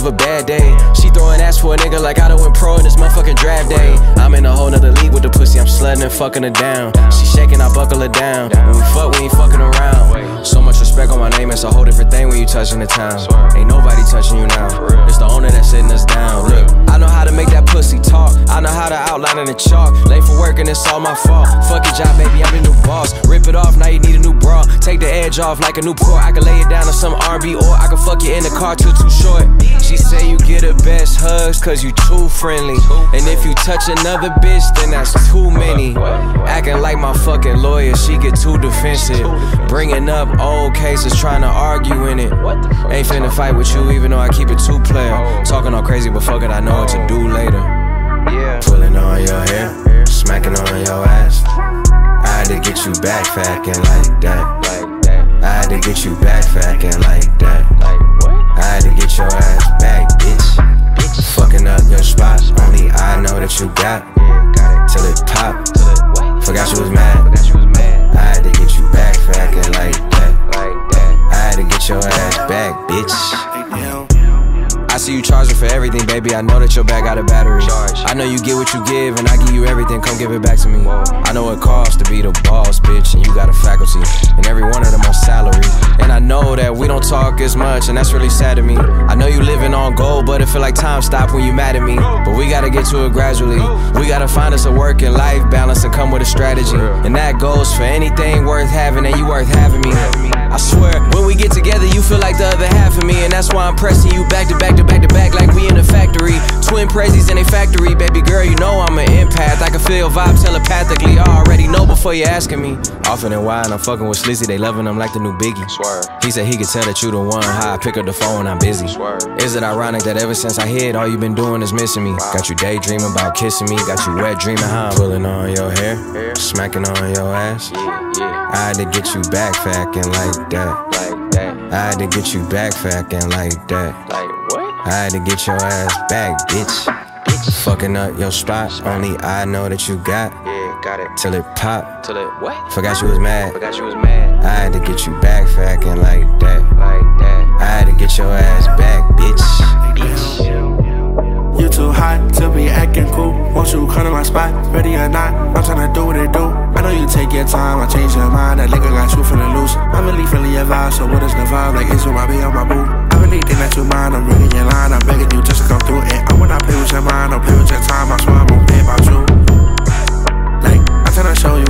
a bad day. She throwing ass for a nigga like I done went pro in this motherfucking draft day. I'm in a whole nother league with the pussy, I'm slutting and fucking her down. She shaking, I buckle her down. When we fuck, we ain't fucking around. So much respect on my name, it's a whole different thing when you touching the town. Ain't nobody touching you now, it's the owner that's sitting us down. Look, I know how to make that pussy talk, I know how to outline in the chalk. Late for work and it's all my fault. Fuck your job, baby, I'm the new boss. Rip it off, now you need a new bra. Take the edge off like a new port. I can lay it down on some R&B, or I can fuck you in the car till too short. She say you get the best hugs cause you too friendly, and if you touch another bitch then that's too many. Acting like my fucking lawyer, she get too defensive. Bringing up old cases, trying to argue in it. Ain't finna fight with you even though I keep it two-player. Talking all crazy but fuck it, I know what to do later. Pulling on your hair, smacking on your ass. I had to get you back facking like that. I had to get you back facking like that. I had to get your ass back, bitch. Fucking up your spot, only I know that you got. Till it pop, forgot you was mad. I had to get you back facking like that. I had to get your ass back, bitch. I see you charging for everything, baby. I know that your bag got a battery. I know you get what you give, and I give you everything. Come give it back to me. I know it costs to be the boss, bitch, and you got a faculty, and every one of them on salary. And I know that we don't talk as much, and that's really sad to me. I know you living on gold, but it feel like time stopped when you mad at me. But we gotta get to it gradually. We gotta find us a working life balance and come with a strategy. And that goes for anything worth having, and you worth having me. I swear, when we get together, you feel like the other half of me, and that's why I'm pressing you back to back to back to back like we in a factory. Twin Prezzies in a factory, baby girl, you know I'm an empath. I can feel your vibe telepathically, I already know before you're asking me. Often and wide, I'm fucking with Slizzy, they loving him like the new Biggie. He said he could tell that you the one, how I pick up the phone when I'm busy. Is it ironic that ever since I hit, all you been doing is missing me? Got you daydreaming about kissing me, got you wet dreaming how I'm pulling on your hair, smacking on your ass. I had to get you back facking like that. I had to get you back facking like that. I had to get your ass back, bitch. Fucking up your spot, only I know that you got. Till it pop, forgot you was mad. I had to get you back facking like that. I had to get your ass back, bitch. You too hot to be acting cool. Won't you come to my spot, ready or not? I'm tryna do what it do. I know you take your time, I change your mind. That liquor got you feeling loose. I'm really feeling your vibe, so what is the vibe? Like it's with my baby on my boo. I really think that you mine, I'm reading your line. I'm begging you just to come through. And I will not play with your mind, I'll play with your time. I swear I won't play about you. Like, I'm tryna show you